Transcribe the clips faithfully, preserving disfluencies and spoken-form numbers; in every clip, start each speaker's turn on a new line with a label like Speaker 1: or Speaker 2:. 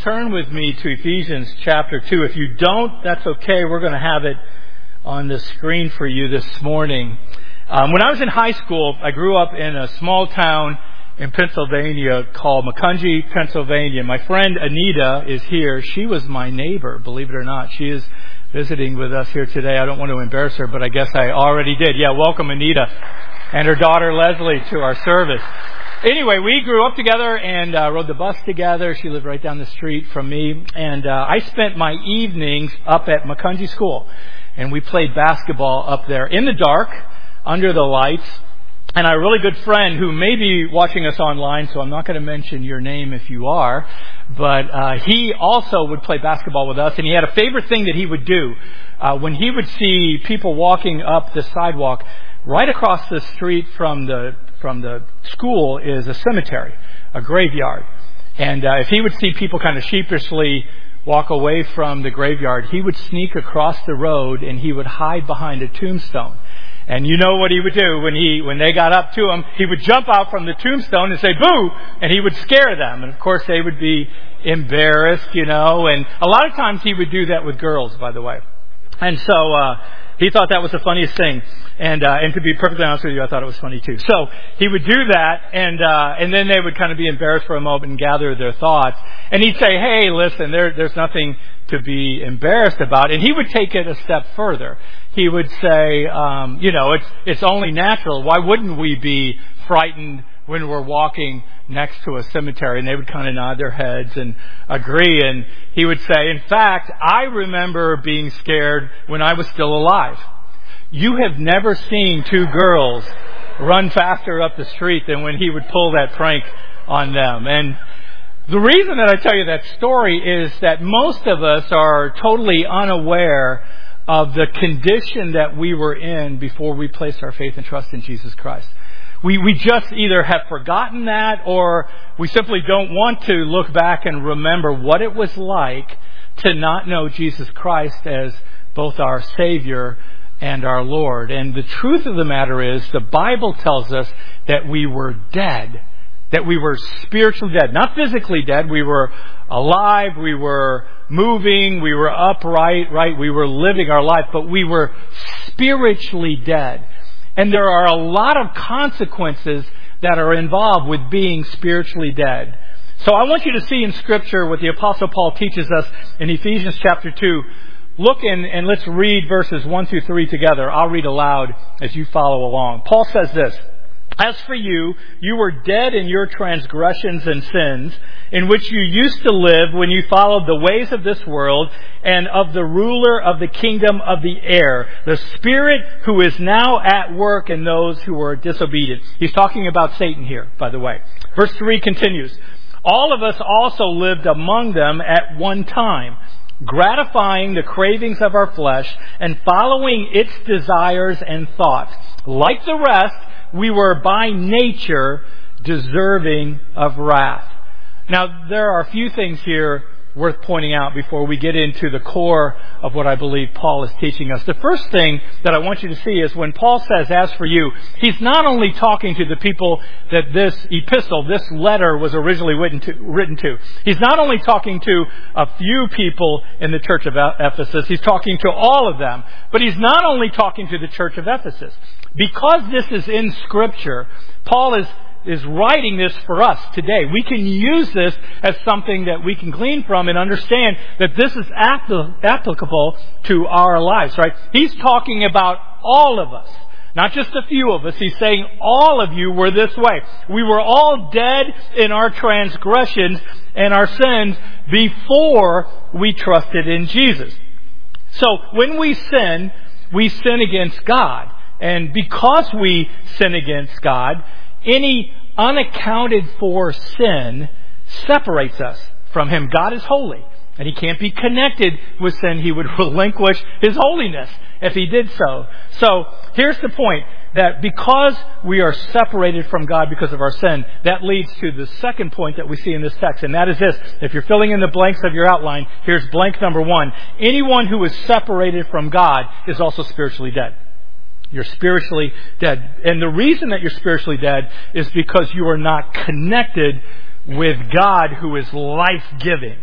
Speaker 1: turn with me to Ephesians chapter two. If you don't, that's okay. We're going to have it on the screen for you this morning. Um, when I was in high school, I grew up in a small town in Pennsylvania called Macungie, Pennsylvania. My friend Anita is here. She was my neighbor, believe it or not. She is visiting with us here today. I don't want to embarrass her, but I guess I already did. Yeah, welcome Anita and her daughter Leslie to our service. Anyway, we grew up together and uh, rode the bus together. She lived right down the street from me. And uh, I spent my evenings up at Macungie School. And we played basketball up there in the dark, under the lights. And our really good friend who may be watching us online, so I'm not going to mention your name if you are, but uh, he also would play basketball with us. And he had a favorite thing that he would do. Uh, when he would see people walking up the sidewalk, right across the street from the from the school is a cemetery, a graveyard. And uh, if he would see people kind of sheepishly walk away from the graveyard, he would sneak across the road and he would hide behind a tombstone. And you know what he would do when he when they got up to him? He would jump out from the tombstone and say, "Boo!" And he would scare them. And of course they would be embarrassed, you know. And a lot of times he would do that with girls, by the way. And so uh he thought that was the funniest thing. And uh, and to be perfectly honest with you, I thought it was funny too. So he would do that, and uh, and then they would kind of be embarrassed for a moment and gather their thoughts. And he'd say, "Hey, listen, there, there's nothing to be embarrassed about." And he would take it a step further. He would say, um, you know, it's it's only natural. Why wouldn't we be frightened when we're walking next to a cemetery? And they would kind of nod their heads and agree. And he would say, "In fact, I remember being scared when I was still alive." You have never seen two girls run faster up the street than when he would pull that prank on them. And the reason that I tell you that story is that most of us are totally unaware of the condition that we were in before we placed our faith and trust in Jesus Christ. We we just either have forgotten that, or we simply don't want to look back and remember what it was like to not know Jesus Christ as both our Savior and our Lord. And the truth of the matter is, the Bible tells us that we were dead, that we were spiritually dead, not physically dead. We were alive, we were moving, we were upright, right? We were living our life, but we were spiritually dead. And there are a lot of consequences that are involved with being spiritually dead. So I want you to see in Scripture what the Apostle Paul teaches us in Ephesians chapter two. Look in and let's read verses one through three together. I'll read aloud as you follow along. Paul says this: "As for you, you were dead in your transgressions and sins, in which you used to live when you followed the ways of this world and of the ruler of the kingdom of the air, the Spirit who is now at work in those who are disobedient." He's talking about Satan here, by the way. Verse three continues, "All of us also lived among them at one time, gratifying the cravings of our flesh and following its desires and thoughts. Like the rest, we were by nature deserving of wrath." Now, there are a few things here worth pointing out before we get into the core of what I believe Paul is teaching us. The first thing that I want you to see is when Paul says, "as for you," he's not only talking to the people that this epistle, this letter was originally written to, written to. He's not only talking to a few people in the church of Ephesus, he's talking to all of them. But he's not only talking to the church of Ephesus. Because this is in Scripture, Paul is is writing this for us today. We can use this as something that we can glean from and understand that this is applicable to our lives, right? He's talking about all of us, not just a few of us. He's saying all of you were this way. We were all dead in our transgressions and our sins before we trusted in Jesus. So when we sin, we sin against God. And because we sin against God, any unaccounted for sin separates us from Him. God is holy, and He can't be connected with sin. He would relinquish His holiness if He did so. So here's the point, that because we are separated from God because of our sin, that leads to the second point that we see in this text, and that is this. If you're filling in the blanks of your outline, here's blank number one. Anyone who is separated from God is also spiritually dead. You're spiritually dead. And the reason that you're spiritually dead is because you are not connected with God, who is life-giving.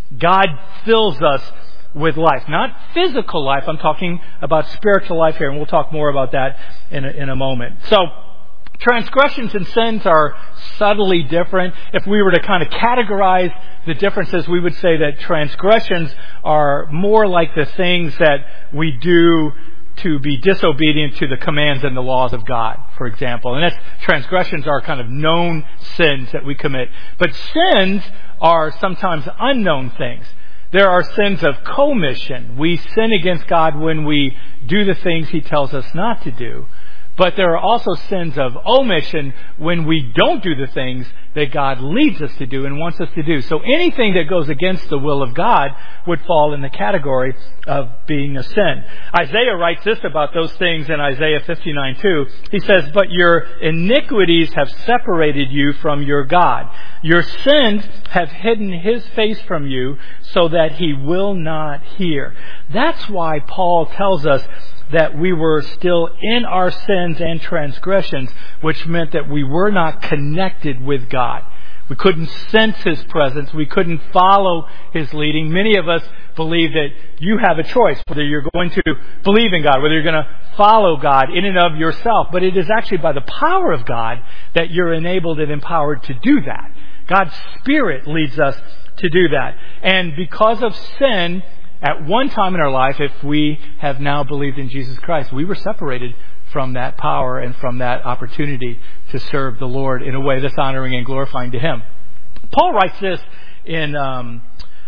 Speaker 1: God fills us with life. Not physical life. I'm talking about spiritual life here, and we'll talk more about that in a, in a moment. So, transgressions and sins are subtly different. If we were to kind of categorize the differences, we would say that transgressions are more like the things that we do to be disobedient to the commands and the laws of God, for example. And that's, transgressions are kind of known sins that we commit. But sins are sometimes unknown things. There are sins of commission. We sin against God when we do the things He tells us not to do. But there are also sins of omission when we don't do the things that God leads us to do and wants us to do. So anything that goes against the will of God would fall in the category of being a sin. Isaiah writes this about those things in Isaiah fifty-nine two. He says, "But your iniquities have separated you from your God. Your sins have hidden His face from you so that He will not hear." That's why Paul tells us that we were still in our sins and transgressions, which meant that we were not connected with God. We couldn't sense His presence. We couldn't follow His leading. Many of us believe that you have a choice whether you're going to believe in God, whether you're going to follow God in and of yourself. But it is actually by the power of God that you're enabled and empowered to do that. God's Spirit leads us to do that. And because of sin, at one time in our life, if we have now believed in Jesus Christ, we were separated from that power and from that opportunity to serve the Lord in a way that's honoring and glorifying to Him. Paul writes this in um,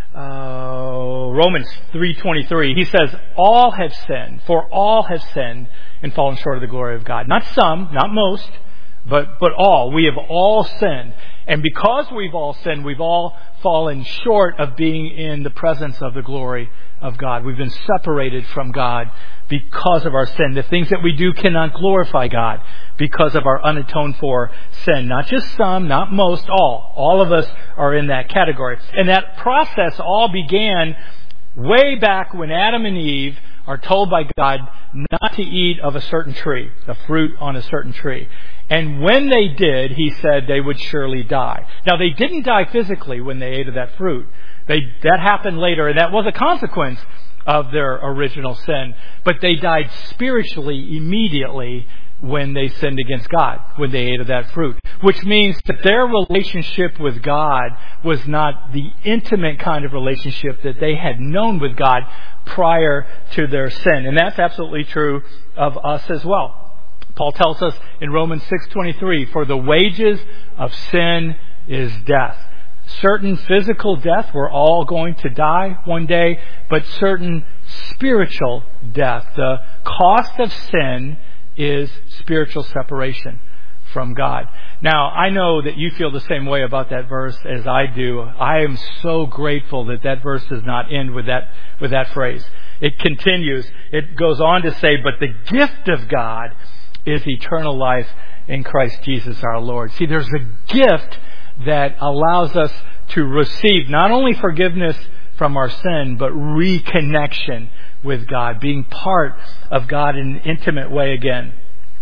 Speaker 1: uh, Romans three twenty-three. He says, "All have sinned, for all have sinned and fallen short of the glory of God." Not some, not most, but but all. We have all sinned. And because we've all sinned, we've all fallen short of being in the presence of the glory of God. We've been separated from God because of our sin. The things that we do cannot glorify God because of our unatoned for sin. Not just some, not most, all. All of us are in that category. And that process all began way back when Adam and Eve are told by God not to eat of a certain tree, a fruit on a certain tree. And when they did, He said they would surely die. Now, they didn't die physically when they ate of that fruit. They, that happened later, and that was a consequence of their original sin. But they died spiritually immediately when they sinned against God, when they ate of that fruit. Which means that their relationship with God was not the intimate kind of relationship that they had known with God prior to their sin. And that's absolutely true of us as well. Paul tells us in Romans six twenty-three, "For the wages of sin is death." Certain physical death, we're all going to die one day, but certain spiritual death. The cost of sin is spiritual separation from God. Now, I know that you feel the same way about that verse as I do. I am so grateful that that verse does not end with that with that phrase. It continues. It goes on to say, "But the gift of God is eternal life in Christ Jesus our Lord." See, there's a gift that allows us to receive not only forgiveness from our sin, but reconnection with God, being part of God in an intimate way again.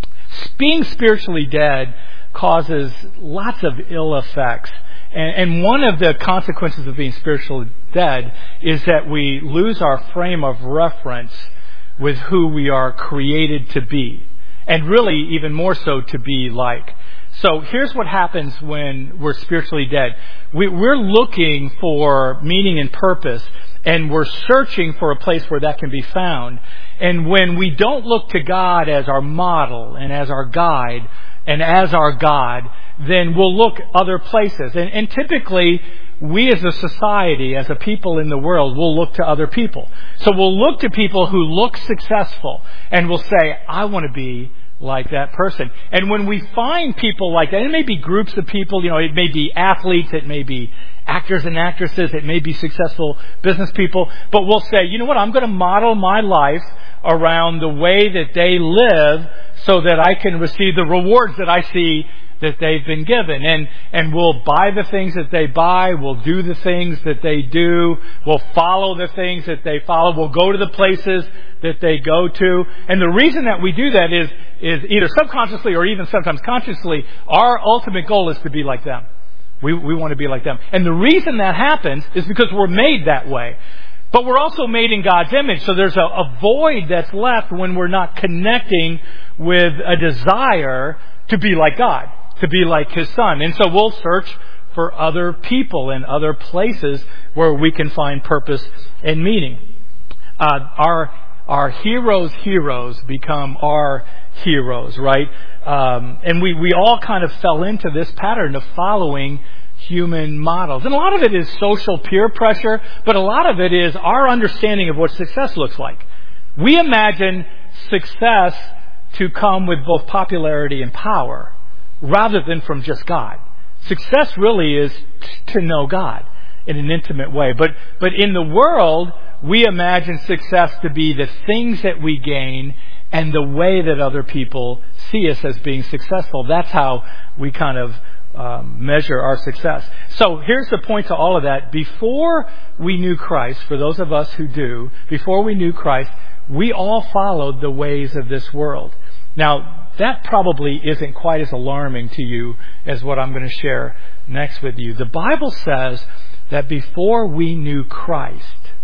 Speaker 1: Being spiritually dead causes lots of ill effects. And, and one of the consequences of being spiritually dead is that we lose our frame of reference with who we are created to be. And really, even more so, to be like. So here's what happens when we're spiritually dead. We, we're looking for meaning and purpose, and we're searching for a place where that can be found. And when we don't look to God as our model and as our guide and as our God, then we'll look other places. And, and typically, we as a society, as a people in the world, will look to other people. So we'll look to people who look successful, and we'll say, "I want to be like that person." And when we find people like that, it may be groups of people, you know, it may be athletes, it may be actors and actresses, it may be successful business people, but we'll say, you know what, I'm going to model my life around the way that they live so that I can receive the rewards that I see that they've been given. And and we'll buy the things that they buy, we'll do the things that they do, we'll follow the things that they follow, we'll go to the places that they go to. And the reason that we do that is is either subconsciously or even sometimes consciously, our ultimate goal is to be like them. We, we want to be like them. And the reason that happens is because we're made that way. But we're also made in God's image. So there's a, a void that's left when we're not connecting with a desire to be like God, to be like His Son. And so we'll search for other people and other places where we can find purpose and meaning. Uh, our our heroes' heroes become our heroes, right? Um, and we, we all kind of fell into this pattern of following human models. And a lot of it is social peer pressure, but a lot of it is our understanding of what success looks like. We imagine success to come with both popularity and power, rather than from just God. Success really is to know God in an intimate way. But but in the world, we imagine success to be the things that we gain and the way that other people see us as being successful. That's how we kind of um, measure our success. So here's the point to all of that. Before we knew Christ, for those of us who do, before we knew Christ, we all followed the ways of this world. Now, that probably isn't quite as alarming to you as what I'm going to share next with you. The Bible says that before we knew Christ,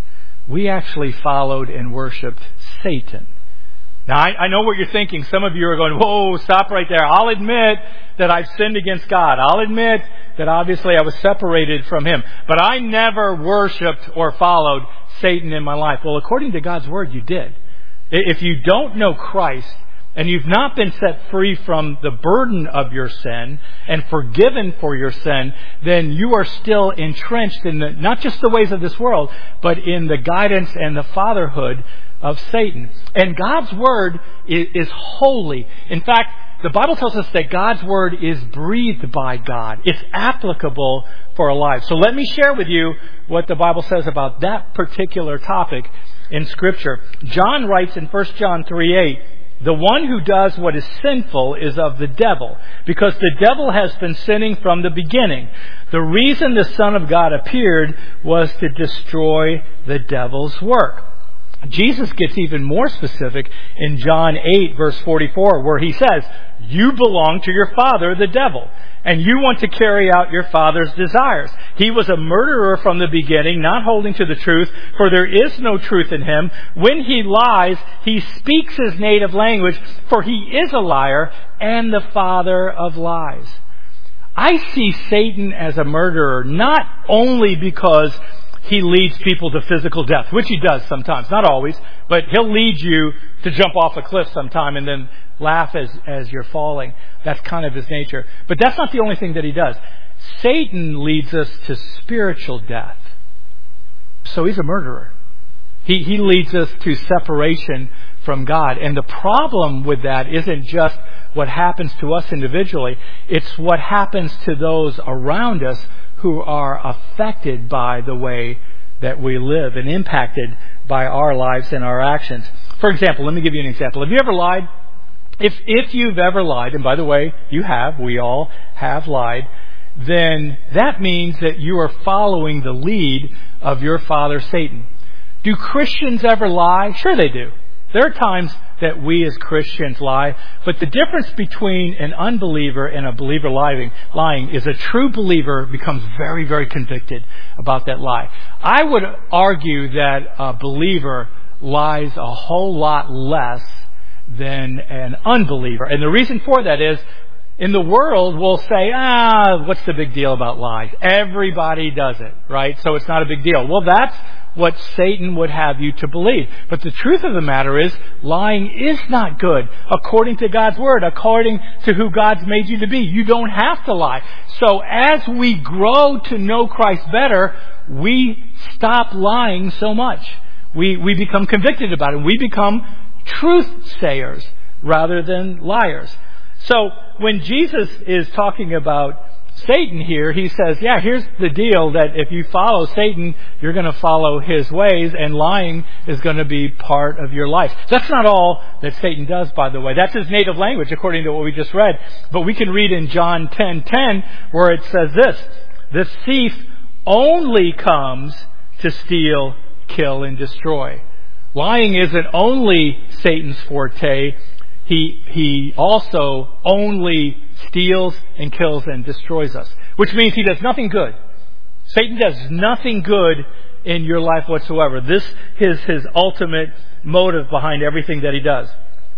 Speaker 1: we actually followed and worshipped Satan. Now, I, I know what you're thinking. Some of you are going, whoa, stop right there. I'll admit that I've sinned against God. I'll admit that obviously I was separated from Him. But I never worshipped or followed Satan in my life. Well, according to God's Word, you did. If you don't know Christ, and you've not been set free from the burden of your sin and forgiven for your sin, then you are still entrenched in the, not just the ways of this world, but in the guidance and the fatherhood of Satan. And God's Word is, is holy. In fact, the Bible tells us that God's Word is breathed by God. It's applicable for our lives. So let me share with you what the Bible says about that particular topic in Scripture. John writes in First John three eight, "The one who does what is sinful is of the devil, because the devil has been sinning from the beginning. The reason the Son of God appeared was to destroy the devil's work." Jesus gets even more specific in John eight, verse forty-four, where He says, "You belong to your father, the devil, and you want to carry out your father's desires. He was a murderer from the beginning, not holding to the truth, for there is no truth in him. When he lies, he speaks his native language, for he is a liar and the father of lies." I see Satan as a murderer not only because he leads people to physical death, which he does sometimes, not always, but he'll lead you to jump off a cliff sometime and then laugh as, as you're falling. That's kind of his nature. But that's not the only thing that he does. Satan leads us to spiritual death. So he's a murderer. He, he leads us to separation from God. And the problem with that isn't just what happens to us individually. It's what happens to those around us who are affected by the way that we live and impacted by our lives and our actions. For example, let me give you an example. Have you ever lied? If if you've ever lied, and by the way, you have, we all have lied, then that means that you are following the lead of your father, Satan. Do Christians ever lie? Sure they do. There are times that we as Christians lie, but the difference between an unbeliever and a believer lying, lying is a true believer becomes very, very convicted about that lie. I would argue that a believer lies a whole lot less than an unbeliever. And the reason for that is, in the world, we'll say, ah, what's the big deal about lies? Everybody does it, right? So it's not a big deal. Well, that's what Satan would have you to believe. But the truth of the matter is, lying is not good according to God's Word, according to who God's made you to be. You don't have to lie. So as we grow to know Christ better, we stop lying so much. We, we become convicted about it. We become truth sayers rather than liars. So when Jesus is talking about Satan here, he says, yeah, here's the deal, that if you follow Satan, you're going to follow his ways, and lying is going to be part of your life. That's not all that Satan does, by the way. That's his native language, according to what we just read. But we can read in John ten ten, where it says this: "The thief only comes to steal, kill, and destroy." Lying isn't only Satan's forte. he he also only steals and kills and destroys us, which means he does nothing good. Satan does nothing good in your life whatsoever. This is his ultimate motive behind everything that he does.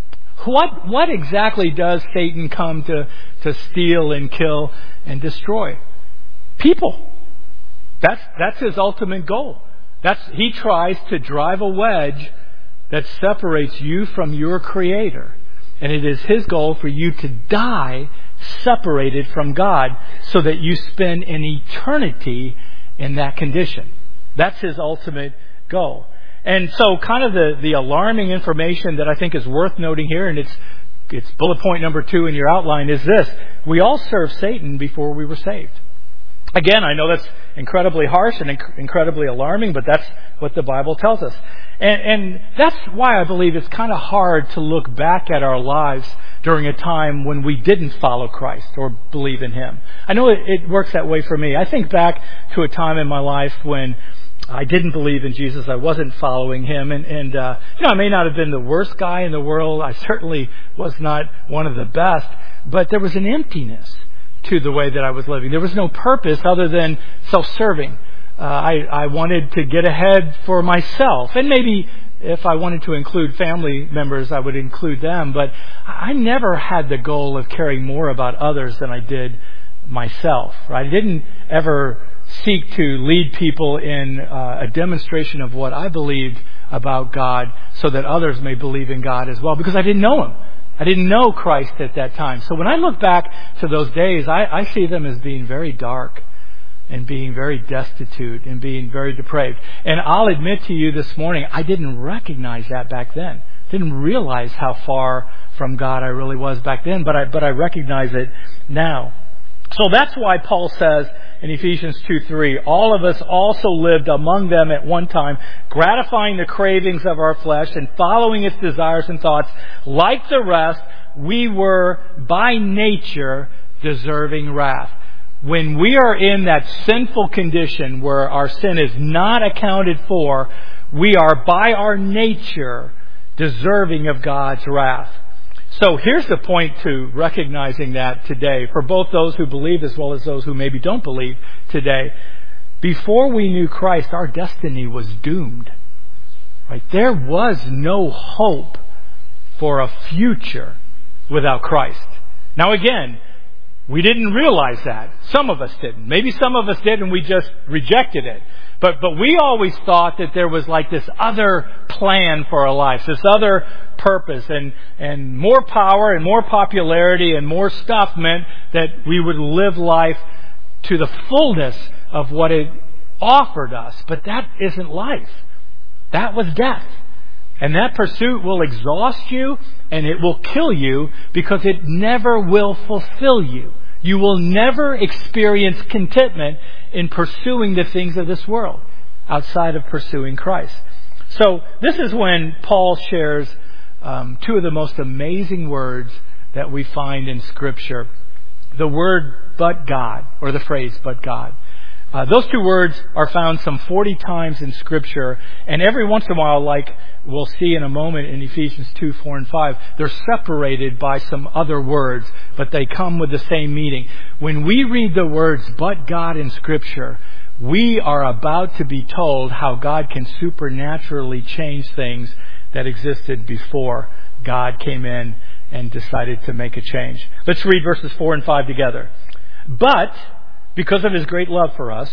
Speaker 1: What what exactly does Satan come to, to steal and kill and destroy? People. That's that's his ultimate goal. That's he tries to drive a wedge that separates you from your Creator. And it is his goal for you to die separated from God so that you spend an eternity in that condition. That's his ultimate goal. And so kind of the, the alarming information that I think is worth noting here, and it's it's bullet point number two in your outline, is this. We all served Satan before we were saved. Again, I know that's incredibly harsh and inc- incredibly alarming, but that's what the Bible tells us. And, and that's why I believe it's kind of hard to look back at our lives during a time when we didn't follow Christ or believe in Him. I know it, it works that way for me. I think back to a time in my life when I didn't believe in Jesus. I wasn't following Him. And, and uh, you know, I may not have been the worst guy in the world. I certainly was not one of the best. But there was an emptiness to the way that I was living. There was no purpose other than self-serving. Uh, I, I wanted to get ahead for myself. And maybe if I wanted to include family members, I would include them. But I never had the goal of caring more about others than I did myself. Right? I didn't ever seek to lead people in uh, a demonstration of what I believed about God so that others may believe in God as well, because I didn't know Him. I didn't know Christ at that time. So when I look back to those days, I, I see them as being very dark and being very destitute and being very depraved. And I'll admit to you this morning, I didn't recognize that back then. Didn't realize how far from God I really was back then, but I, but I recognize it now. So that's why Paul says in Ephesians two three, all of us also lived among them at one time, gratifying the cravings of our flesh and following its desires and thoughts. Like the rest, we were by nature deserving wrath. When we are in that sinful condition where our sin is not accounted for, we are by our nature deserving of God's wrath. So here's the point to recognizing that today, for both those who believe as well as those who maybe don't believe today. Before we knew Christ, our destiny was doomed. Right? There was no hope for a future without Christ. Now again, we didn't realize that. Some of us didn't. Maybe some of us did and we just rejected it. But but we always thought that there was like this other plan for our lives, this other purpose, and, and more power and more popularity and more stuff meant that we would live life to the fullness of what it offered us. But that isn't life. That was death. And that pursuit will exhaust you and it will kill you because it never will fulfill you. You will never experience contentment in pursuing the things of this world outside of pursuing Christ. So this is when Paul shares um, two of the most amazing words that we find in Scripture. The word "but God," or the phrase "but God." Uh, those two words are found some forty times in Scripture, and every once in a while, like we'll see in a moment in Ephesians two, four, and five, they're separated by some other words, but they come with the same meaning. When we read the words "but God" in Scripture, we are about to be told how God can supernaturally change things that existed before God came in and decided to make a change. Let's read verses four and five together. But because of His great love for us,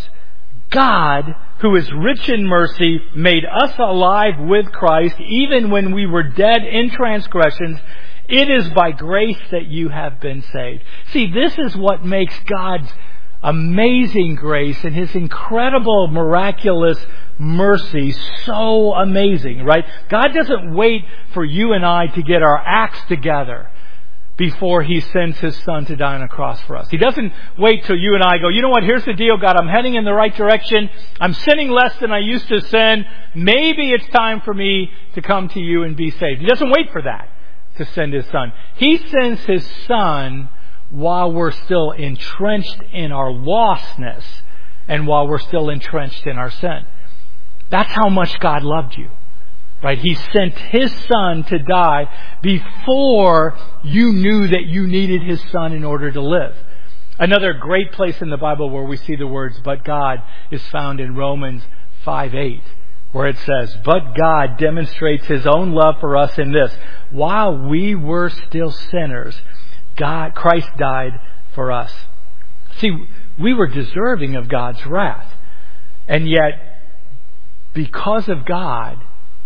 Speaker 1: God, who is rich in mercy, made us alive with Christ, even when we were dead in transgressions. It is by grace that you have been saved. See, this is what makes God's amazing grace and His incredible, miraculous mercy so amazing, right? God doesn't wait for you and I to get our acts together before He sends His Son to die on a cross for us. He doesn't wait till you and I go, you know what, here's the deal, God, I'm heading in the right direction. I'm sinning less than I used to sin. Maybe it's time for me to come to you and be saved. He doesn't wait for that to send His Son. He sends His Son while we're still entrenched in our lostness and while we're still entrenched in our sin. That's how much God loved you. Right? He sent His Son to die before you knew that you needed His Son in order to live. Another great place in the Bible where we see the words, but God, is found in Romans five eight, where it says, but God demonstrates His own love for us in this: while we were still sinners, God, Christ died for us. See, we were deserving of God's wrath. And yet, because of God,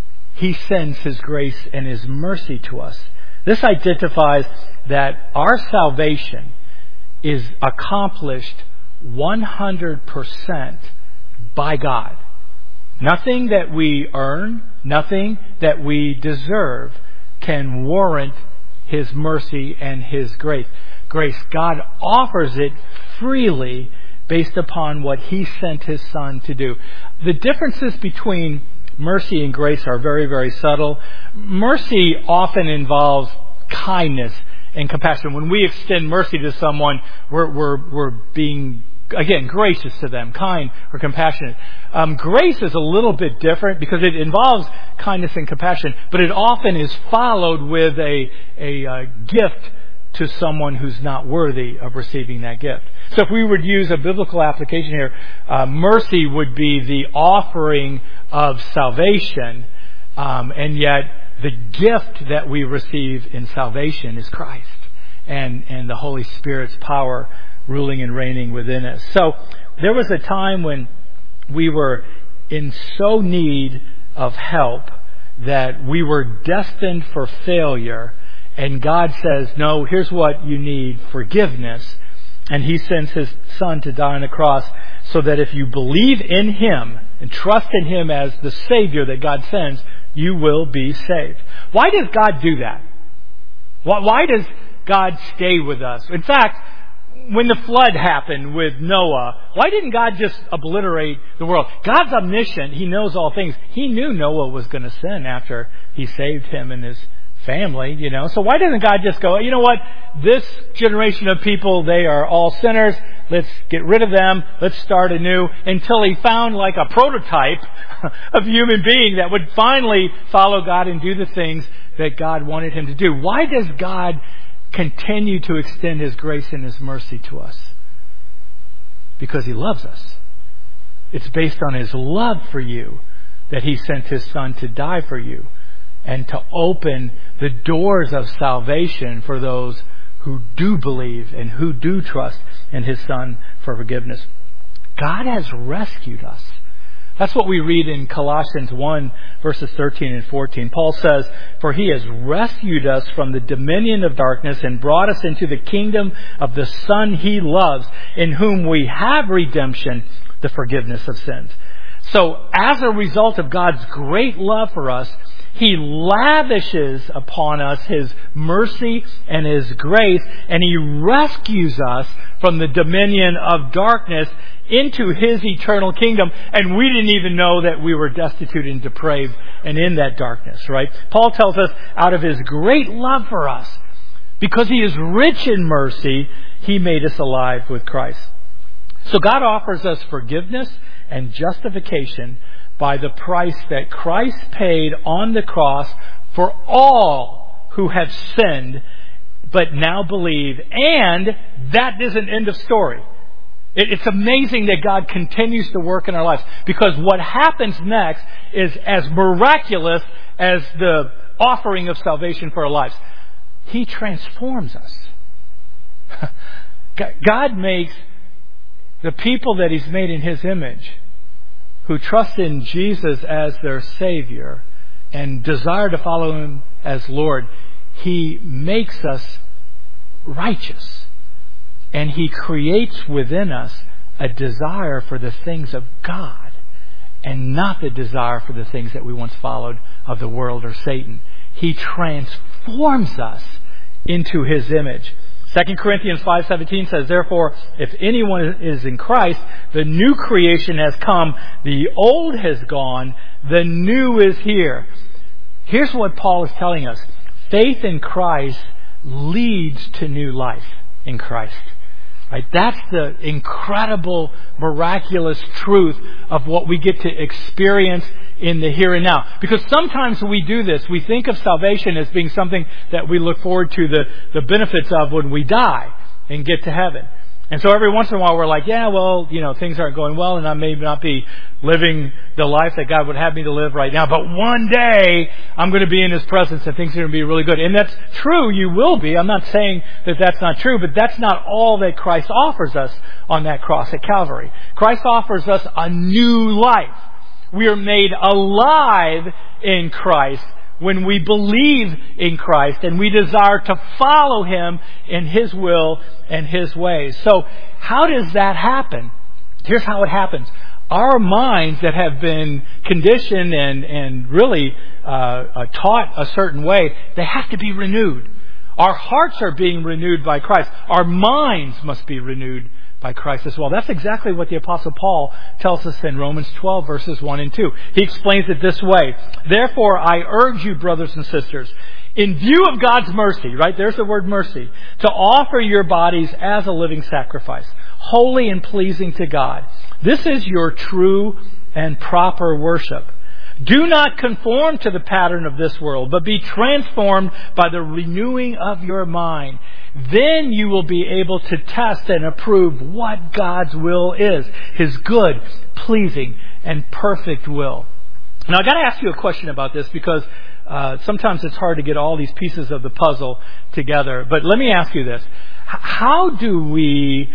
Speaker 1: He sends His grace and His mercy to us. This identifies that our salvation is accomplished one hundred percent by God. Nothing that we earn, nothing that we deserve can warrant His mercy and His grace. Grace, God offers it freely based upon what He sent His Son to do. The differences between mercy and grace are very, very subtle. Mercy often involves kindness and compassion. When we extend mercy to someone, we're, we're, we're being, again, gracious to them, kind or compassionate. Um, grace is a little bit different because it involves kindness and compassion, but it often is followed with a, a, a gift to someone who's not worthy of receiving that gift. So if we would use a biblical application here, uh, mercy would be the offering of salvation, um, and yet the gift that we receive in salvation is Christ and, and the Holy Spirit's power ruling and reigning within us. So there was a time when we were in so need of help that we were destined for failure. And God says, no, here's what you need: forgiveness. And He sends His Son to die on the cross so that if you believe in Him and trust in Him as the Savior that God sends, you will be saved. Why does God do that? Why does God stay with us? In fact, when the flood happened with Noah, why didn't God just obliterate the world? God's omniscient. He knows all things. He knew Noah was going to sin after He saved him and his family, you know. So why doesn't God just go, you know what, this generation of people, they are all sinners. Let's get rid of them. Let's start anew, until He found like a prototype of human being that would finally follow God and do the things that God wanted him to do. Why does God continue to extend His grace and His mercy to us? Because He loves us. It's based on His love for you that He sent His Son to die for you and to open the doors of salvation for those who do believe and who do trust in His Son for forgiveness. God has rescued us. That's what we read in Colossians one, verses thirteen and fourteen. Paul says, for He has rescued us from the dominion of darkness and brought us into the kingdom of the Son He loves, in whom we have redemption, the forgiveness of sins. So, as a result of God's great love for us, He lavishes upon us His mercy and His grace, and He rescues us from the dominion of darkness into His eternal kingdom. And we didn't even know that we were destitute and depraved and in that darkness, right? Paul tells us, out of His great love for us, because He is rich in mercy, He made us alive with Christ. So God offers us forgiveness and justification by the price that Christ paid on the cross for all who have sinned but now believe. And that isn't end of story. It's amazing that God continues to work in our lives, because what happens next is as miraculous as the offering of salvation for our lives. He transforms us. God makes the people that He's made in His image, who trust in Jesus as their Savior and desire to follow Him as Lord, He makes us righteous. And He creates within us a desire for the things of God and not the desire for the things that we once followed of the world or Satan. He transforms us into His image. Second Corinthians five seventeen says, therefore, if anyone is in Christ, the new creation has come, the old has gone, the new is here. Here's what Paul is telling us. Faith in Christ leads to new life in Christ. Right? That's the incredible, miraculous truth of what we get to experience in the here and now. Because sometimes we do this. We think of salvation as being something that we look forward to the, the benefits of when we die and get to heaven. And so every once in a while we're like, yeah, well, you know, things aren't going well and I may not be living the life that God would have me to live right now. But one day I'm going to be in His presence and things are going to be really good. And that's true, you will be. I'm not saying that that's not true, but that's not all that Christ offers us on that cross at Calvary. Christ offers us a new life. We are made alive in Christ when we believe in Christ and we desire to follow Him in His will and His ways. So how does that happen? Here's how it happens. Our minds that have been conditioned and, and really uh, uh, taught a certain way, they have to be renewed. Our hearts are being renewed by Christ. Our minds must be renewed by Christ as well. That's exactly what the Apostle Paul tells us in Romans twelve, verses one and two. He explains it this way. Therefore, I urge you, brothers and sisters, in view of God's mercy, right? There's the word mercy, to offer your bodies as a living sacrifice, holy and pleasing to God. This is your true and proper worship. Do not conform to the pattern of this world, but be transformed by the renewing of your mind. Then you will be able to test and approve what God's will is, His good, pleasing, and perfect will. Now, I've got to ask you a question about this because uh, sometimes it's hard to get all these pieces of the puzzle together. But let me ask you this. How do we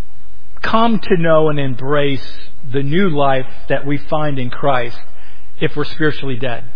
Speaker 1: come to know and embrace the new life that we find in Christ if we're spiritually dead?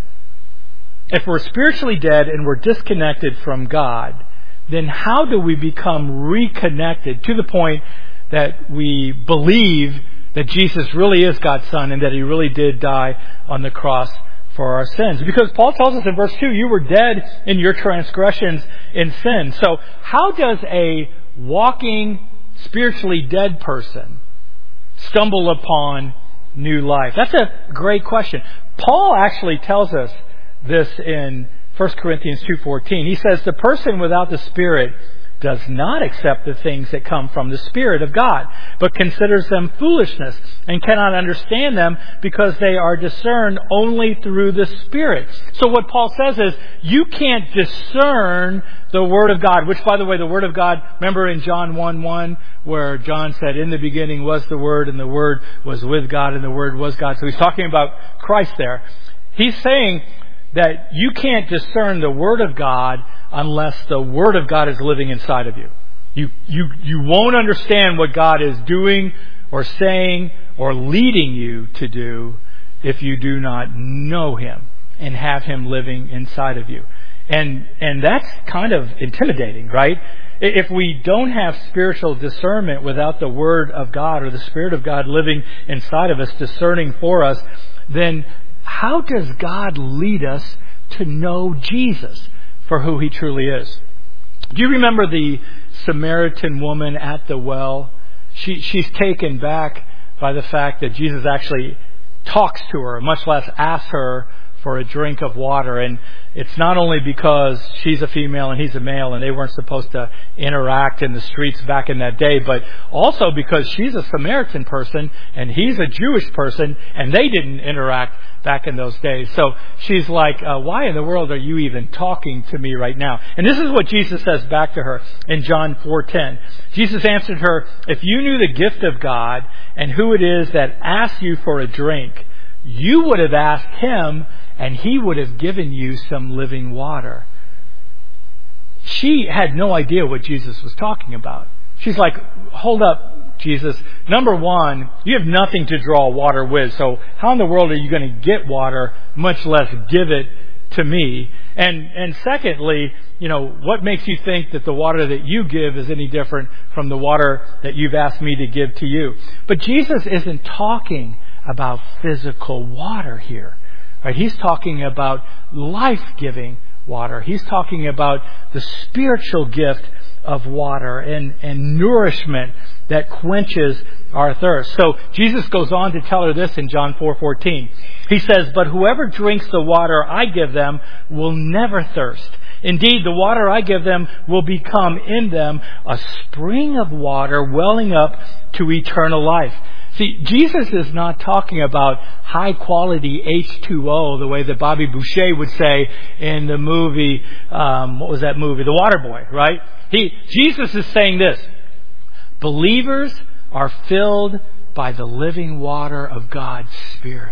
Speaker 1: If we're spiritually dead and we're disconnected from God, then how do we become reconnected to the point that we believe that Jesus really is God's Son and that He really did die on the cross for our sins? Because Paul tells us in verse two, you were dead in your transgressions and sin. So how does a walking, spiritually dead person stumble upon new life? That's a great question. Paul actually tells us this in First Corinthians two fourteen. He says, the person without the Spirit does not accept the things that come from the Spirit of God, but considers them foolishness and cannot understand them because they are discerned only through the Spirit. So what Paul says is, you can't discern the Word of God, which, by the way, the Word of God, remember in John one one, where John said, in the beginning was the Word, and the Word was with God, and the Word was God. So he's talking about Christ there. He's saying that you can't discern the Word of God unless the Word of God is living inside of you. You, you, you won't understand what God is doing or saying or leading you to do if you do not know Him and have Him living inside of you. And, and that's kind of intimidating, right? If we don't have spiritual discernment without the Word of God or the Spirit of God living inside of us, discerning for us, then how does God lead us to know Jesus for who He truly is? Do you remember the Samaritan woman at the well? She, she's taken back by the fact that Jesus actually talks to her, much less asks her for a drink of water. And it's not only because she's a female and he's a male and they weren't supposed to interact in the streets back in that day, but also because she's a Samaritan person and he's a Jewish person and they didn't interact back in those days. So she's like, uh, why in the world are you even talking to me right now? And this is what Jesus says back to her in John four ten. Jesus answered her, if you knew the gift of God and who it is that asks you for a drink, you would have asked Him and He would have given you some living water. She had no idea what Jesus was talking about. She's like, hold up, Jesus. Number one, you have nothing to draw water with. So how in the world are you going to get water, much less give it to me? And and secondly, you know, what makes you think that the water that you give is any different from the water that you've asked me to give to you? But Jesus isn't talking about physical water here. Right? He's talking about life-giving water. He's talking about the spiritual gift of water and, and nourishment that quenches our thirst. So Jesus goes on to tell her this in John four fourteen. He says, but whoever drinks the water I give them will never thirst. Indeed, the water I give them will become in them a spring of water welling up to eternal life. See, Jesus is not talking about high quality H two O the way that Bobby Boucher would say in the movie, um, what was that movie? The Waterboy, right? He, Jesus is saying this: believers are filled by the living water of God's Spirit.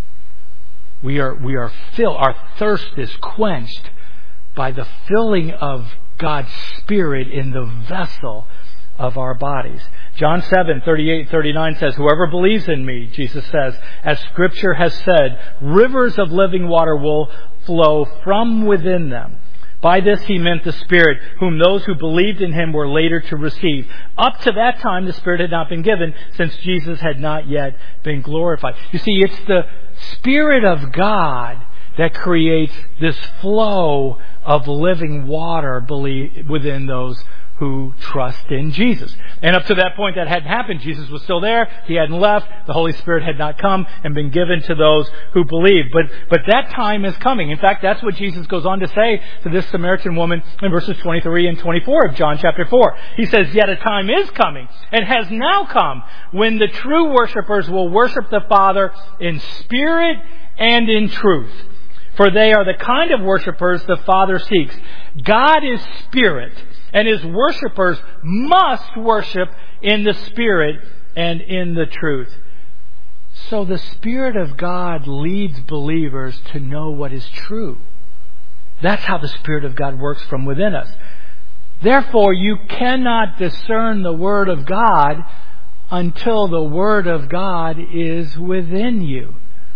Speaker 1: We are, we are filled, our thirst is quenched by the filling of God's Spirit in the vessel of our bodies. John seven, thirty-eight, thirty-nine says, whoever believes in me, Jesus says, as Scripture has said, rivers of living water will flow from within them. By this he meant the Spirit, whom those who believed in him were later to receive. Up to that time, the Spirit had not been given, since Jesus had not yet been glorified. You see, it's the Spirit of God that creates this flow of living water within those who trust in Jesus. And up to that point, that hadn't happened. Jesus was still there. He hadn't left. The Holy Spirit had not come and been given to those who believe. But, but that time is coming. In fact, that's what Jesus goes on to say to this Samaritan woman in verses twenty-three and twenty-four of John chapter four. He says, yet a time is coming and has now come when the true worshipers will worship the Father in spirit and in truth. For they are the kind of worshipers the Father seeks. God is spirit, and His worshipers must worship in the Spirit and in the truth. So the Spirit of God leads believers to know what is true. That's how the Spirit of God works from within us. Therefore, you cannot discern the Word of God until the Word of God is within you.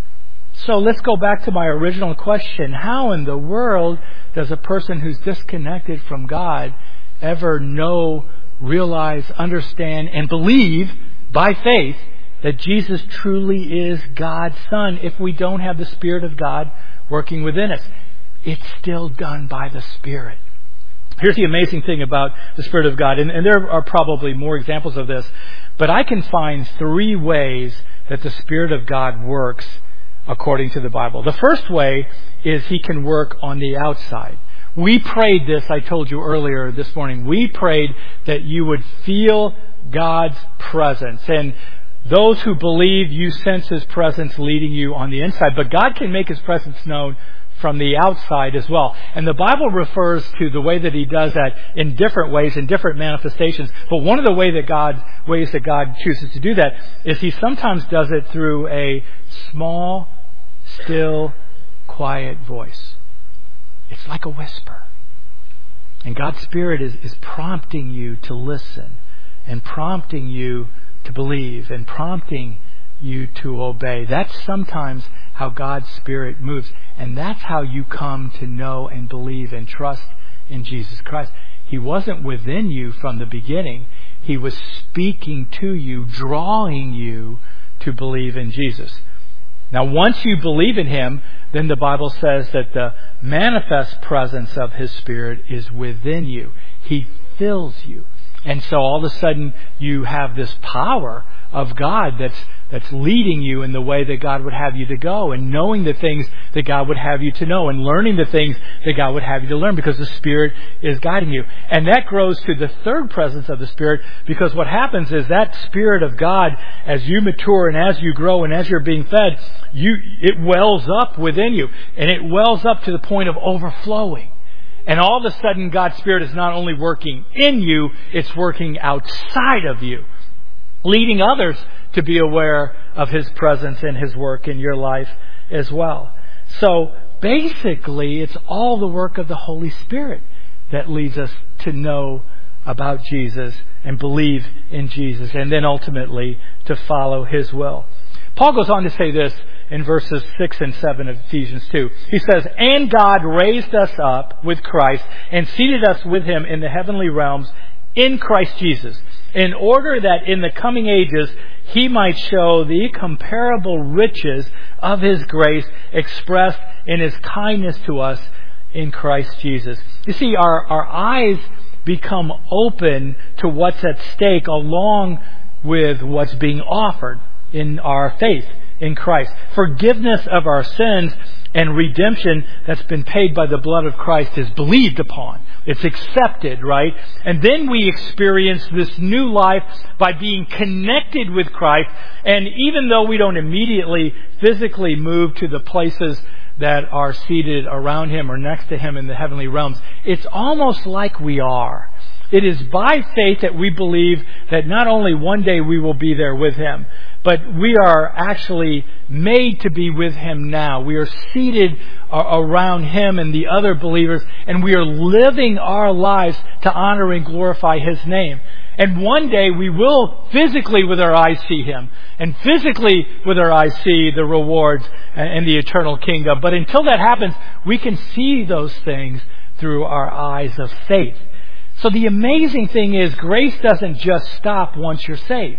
Speaker 1: So let's go back to my original question. How in the world does a person who's disconnected from God ever know, realize, understand, and believe by faith that Jesus truly is God's Son if we don't have the Spirit of God working within us? It's still done by the Spirit. Here's the amazing thing about the Spirit of God, and, and there are probably more examples of this, but I can find three ways that the Spirit of God works according to the Bible. The first way is He can work on the outside. We prayed this, I told you earlier this morning. We prayed that you would feel God's presence. And those who believe, you sense His presence leading you on the inside. But God can make His presence known from the outside as well. And the Bible refers to the way that He does that in different ways, in different manifestations. But one of the way that God, ways that God chooses to do that is He sometimes does it through a small, still, quiet voice. It's like a whisper. And God's Spirit is, is prompting you to listen, and prompting you to believe, and prompting you to obey. That's sometimes how God's Spirit moves. And that's how you come to know and believe and trust in Jesus Christ. He wasn't within you from the beginning. He was speaking to you, drawing you to believe in Jesus. Now, once you believe in Him, then the Bible says that the manifest presence of His Spirit is within you. He fills you. And so all of a sudden you have this power of God that's that's leading you in the way that God would have you to go, and knowing the things that God would have you to know, and learning the things that God would have you to learn, because the Spirit is guiding you. And that grows to the third presence of the Spirit, because what happens is that Spirit of God, as you mature and as you grow and as you're being fed, you it wells up within you, and it wells up to the point of overflowing. And all of a sudden God's Spirit is not only working in you, it's working outside of you, leading others to be aware of His presence and His work in your life as well. So basically, it's all the work of the Holy Spirit that leads us to know about Jesus and believe in Jesus, and then ultimately to follow His will. Paul goes on to say this in verses six and seven of Ephesians two. He says, and God raised us up with Christ and seated us with Him in the heavenly realms in Christ Jesus, in order that in the coming ages He might show the incomparable riches of His grace expressed in His kindness to us in Christ Jesus. You see, our, our eyes become open to what's at stake along with what's being offered in our faith in Christ. Forgiveness of our sins and redemption that's been paid by the blood of Christ is believed upon. It's accepted, right? And then we experience this new life by being connected with Christ. And even though we don't immediately physically move to the places that are seated around Him or next to Him in the heavenly realms, it's almost like we are. It is by faith that we believe that not only one day we will be there with Him, but we are actually made to be with Him now. We are seated around Him and the other believers, and we are living our lives to honor and glorify His name. And one day we will physically with our eyes see Him, and physically with our eyes see the rewards and the eternal kingdom. But until that happens, we can see those things through our eyes of faith. So the amazing thing is, grace doesn't just stop once you're saved.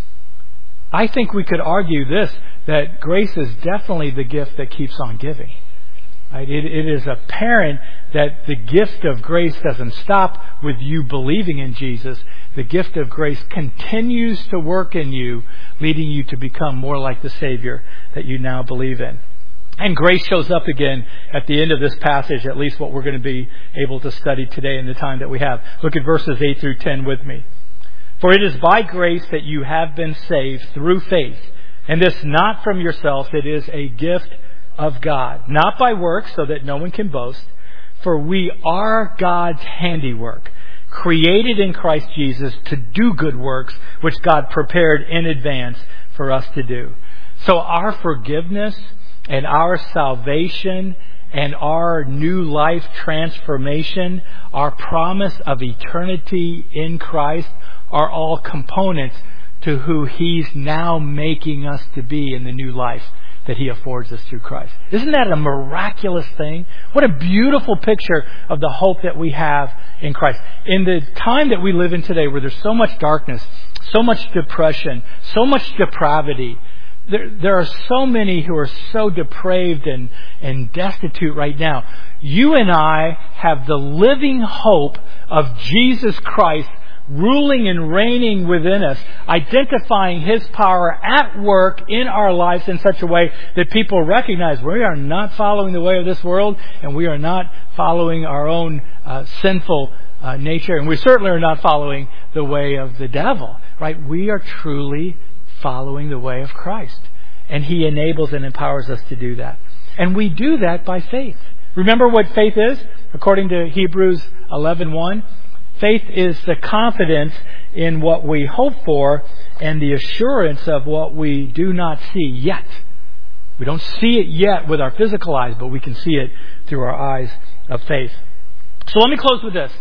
Speaker 1: I think we could argue this, that grace is definitely the gift that keeps on giving. Right? It, it is apparent that the gift of grace doesn't stop with you believing in Jesus. The gift of grace continues to work in you, leading you to become more like the Savior that you now believe in. And grace shows up again at the end of this passage, at least what we're going to be able to study today in the time that we have. Look at verses eight through ten with me. For it is by grace that you have been saved through faith, and this not from yourselves, it is a gift of God, not by works, so that no one can boast. For we are God's handiwork, created in Christ Jesus to do good works, which God prepared in advance for us to do. So our forgiveness and our salvation and our new life transformation, our promise of eternity in Christ, are all components to who He's now making us to be in the new life that He affords us through Christ. Isn't that a miraculous thing? What a beautiful picture of the hope that we have in Christ. In the time that we live in today, where there's so much darkness, so much depression, so much depravity, There, there are so many who are so depraved and, and destitute right now. You and I have the living hope of Jesus Christ ruling and reigning within us, identifying His power at work in our lives in such a way that people recognize we are not following the way of this world, and we are not following our own uh, sinful uh, nature, and we certainly are not following the way of the devil. Right? We are truly following the way of Christ. And He enables and empowers us to do that. And we do that by faith. Remember what faith is? According to Hebrews eleven one, faith is the confidence in what we hope for and the assurance of what we do not see yet. We don't see it yet with our physical eyes, but we can see it through our eyes of faith. So let me close with this.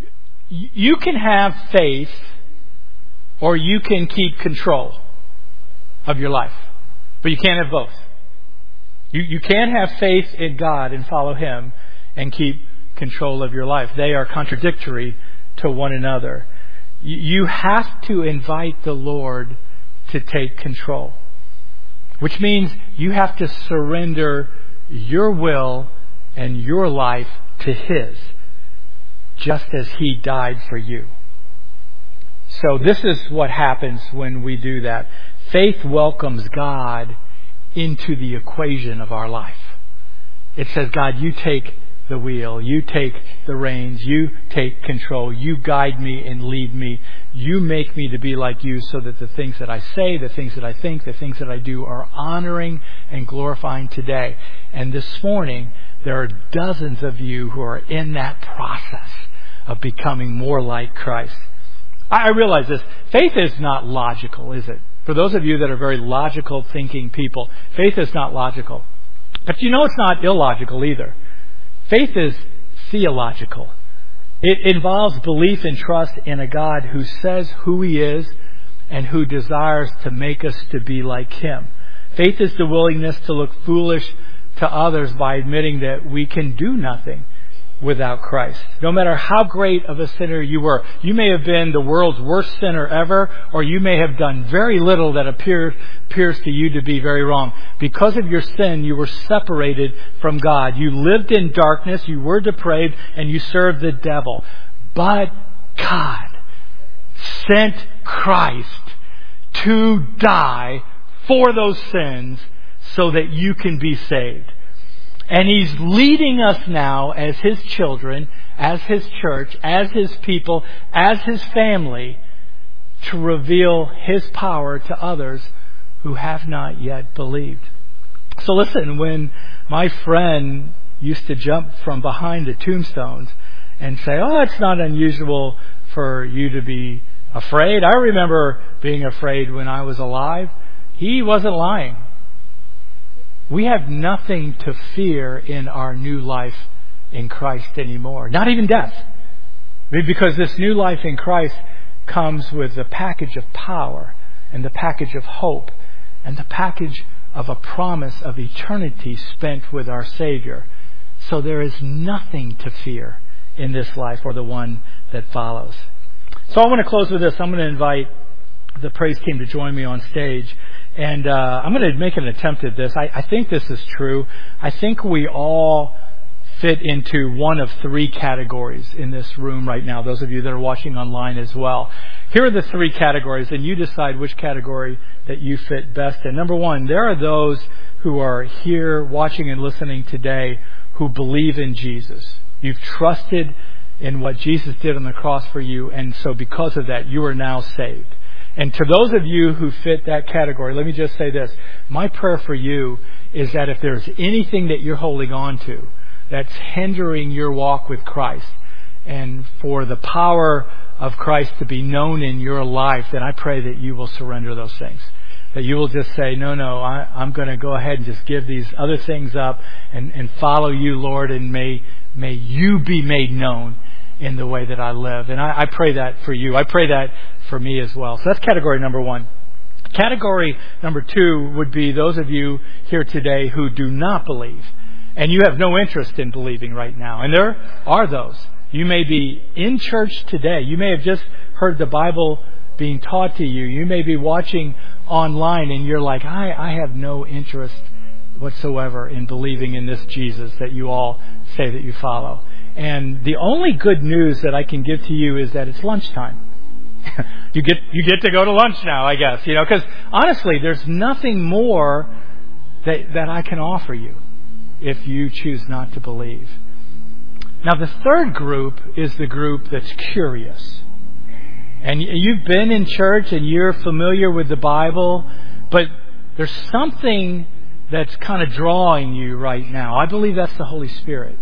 Speaker 1: You can have faith, or you can keep control of your life. But you can't have both. You, you can't have faith in God and follow Him and keep control of your life. They are contradictory to one another. You, you have to invite the Lord to take control. Which means you have to surrender your will and your life to His, just as He died for you. So this is what happens when we do that. Faith welcomes God into the equation of our life. It says, God, you take the wheel, you take the reins, you take control, you guide me and lead me, you make me to be like you, so that the things that I say, the things that I think, the things that I do are honoring and glorifying today. And this morning, there are dozens of you who are in that process of becoming more like Christ. I realize this. Faith is not logical, is it? For those of you that are very logical thinking people, faith is not logical. But you know it's not illogical either. Faith is theological. It involves belief and trust in a God who says who He is and who desires to make us to be like Him. Faith is the willingness to look foolish to others by admitting that we can do nothing without Christ. No matter how great of a sinner you were. You may have been the world's worst sinner ever, or you may have done very little that appears, appears to you to be very wrong. Because of your sin, you were separated from God. You lived in darkness, you were depraved, and you served the devil. But God sent Christ to die for those sins so that you can be saved. And He's leading us now as His children, as His church, as His people, as His family, to reveal His power to others who have not yet believed. So listen, when my friend used to jump from behind the tombstones and say, oh, it's not unusual for you to be afraid. I remember being afraid when I was alive. He wasn't lying. We have nothing to fear in our new life in Christ anymore. Not even death. Because this new life in Christ comes with the package of power and the package of hope and the package of a promise of eternity spent with our Savior. So there is nothing to fear in this life or the one that follows. So I want to close with this. I'm going to invite the praise team to join me on stage. And uh, I'm going to make an attempt at this. I, I think this is true. I think we all fit into one of three categories in this room right now, those of you that are watching online as well. Here are the three categories, and you decide which category that you fit best in. Number one, there are those who are here watching and listening today who believe in Jesus. You've trusted in what Jesus did on the cross for you, and so because of that, you are now saved. And to those of you who fit that category, let me just say this. My prayer for you is that if there's anything that you're holding on to that's hindering your walk with Christ, and for the power of Christ to be known in your life, then I pray that you will surrender those things. That you will just say, no, no, I, I'm going to go ahead and just give these other things up and, and follow you, Lord, and may, may you be made known in the way that I live. And I, I pray that for you. I pray that for me as well. So that's category number one. Category number two would be those of you here today who do not believe. And you have no interest in believing right now. And there are those. You may be in church today. You may have just heard the Bible being taught to you. You may be watching online and you're like, I, I have no interest whatsoever in believing in this Jesus that you all say that you follow. And the only good news that I can give to you is that it's lunchtime. you get you get to go to lunch now, I guess, you know, because honestly, there's nothing more that that I can offer you if you choose not to believe. Now, the third group is the group that's curious. And you've been in church and you're familiar with the Bible, but there's something that's kind of drawing you right now. I believe that's the Holy Spirit.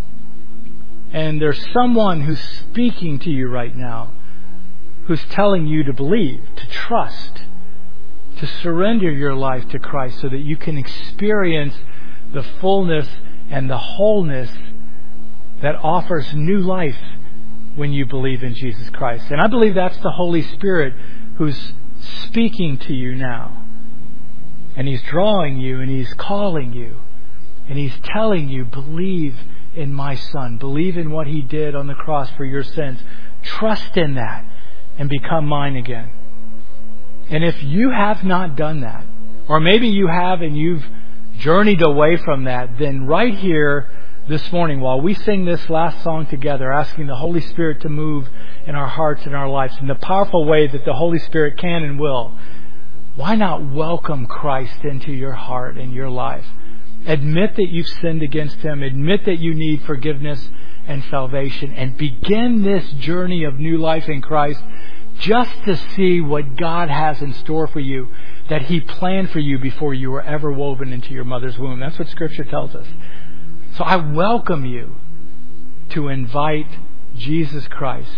Speaker 1: And there's someone who's speaking to you right now, who's telling you to believe, to trust, to surrender your life to Christ so that you can experience the fullness and the wholeness that offers new life when you believe in Jesus Christ. And I believe that's the Holy Spirit who's speaking to you now. And He's drawing you and He's calling you. And He's telling you, believe in my Son. Believe in what He did on the cross for your sins. Trust in that and become mine again. And if you have not done that, or maybe you have and you've journeyed away from that, then right here this morning, while we sing this last song together, asking the Holy Spirit to move in our hearts and our lives in the powerful way that the Holy Spirit can and will, why not welcome Christ into your heart and your life? Admit that you've sinned against Him. Admit that you need forgiveness and salvation. And begin this journey of new life in Christ just to see what God has in store for you, that He planned for you before you were ever woven into your mother's womb. That's what Scripture tells us. So I welcome you to invite Jesus Christ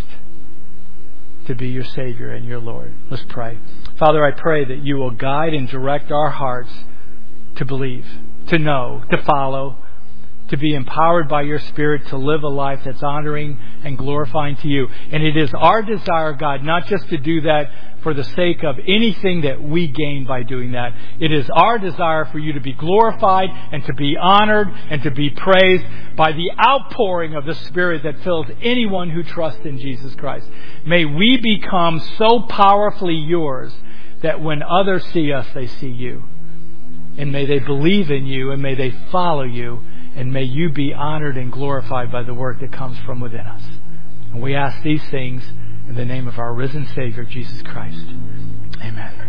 Speaker 1: to be your Savior and your Lord. Let's pray. Father, I pray that you will guide and direct our hearts to believe, to know, to follow, to be empowered by your Spirit to live a life that's honoring and glorifying to you. And it is our desire, God, not just to do that for the sake of anything that we gain by doing that. It is our desire for you to be glorified and to be honored and to be praised by the outpouring of the Spirit that fills anyone who trusts in Jesus Christ. May we become so powerfully yours that when others see us, they see you. And may they believe in you and may they follow you. And may you be honored and glorified by the work that comes from within us. And we ask these things in the name of our risen Savior, Jesus Christ. Amen.